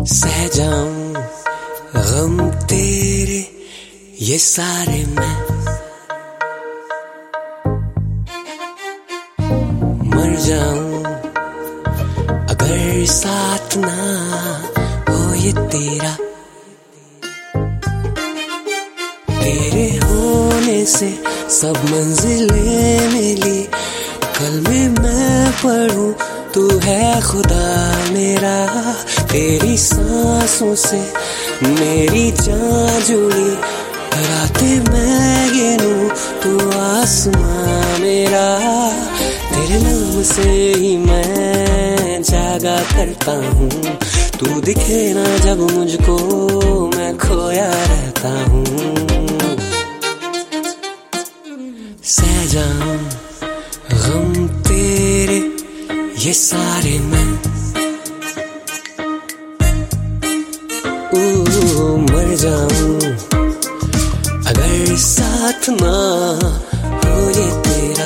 सह जाऊं गम तेरे ये सारे मैं, मर जाऊं अगर साथ ना हो ये तेरा। तेरे होने से सब मंजिलें मिली, कल में मैं पढ़ूं तू है खुदा मेरा। तेरी सांसों से मेरी जान जुड़ी, रातें मैं गिनूं तू आसमां मेरा। तेरे नाम से ही मैं जागा करता हूँ, तू दिखे ना जब मुझको मैं खोया रहता हूँ। सह जाऊं गम तेरे ये सारे मैं, मर जाऊं अगर साथ ना हो ये तेरा।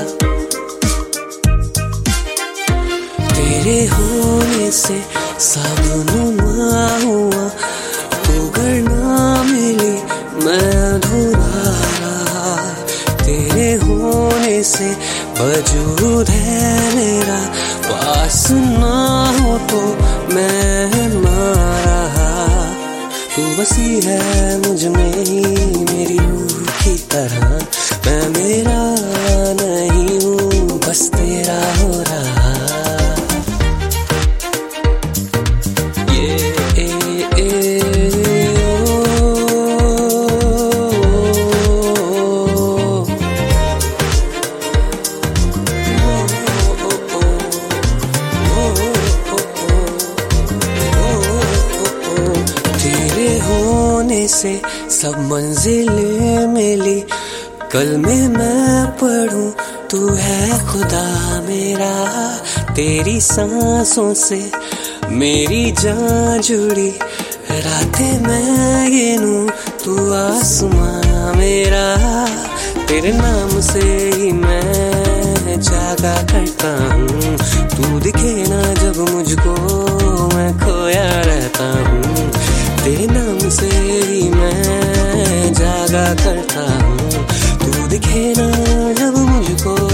तेरे होने से सब नुमा हुआ, तू अगर ना मिली मैं अधूरा रहा। तेरे होने से वजूद है मेरा, पास ना हो तो मैं मारा। तू बसी है मुझ में ही मेरी रूह की तरह, मैं मेरा नहीं हूँ बस तेरा हो रहा। से सब मंजिलें मिली, कल में मैं पढ़ूं तू है खुदा मेरा। तेरी सांसों से मेरी जान जुड़ी, रातें मैं गिनूं तू आसमां मेरा। तेरे नाम से ही मैं जागा करता हूँ, तू दिखे ना जब मुझको मैं खोया रहता हूँ। तेरे नाम से ही मैं जागा करता हूँ, तू दिखे ना जब मुझको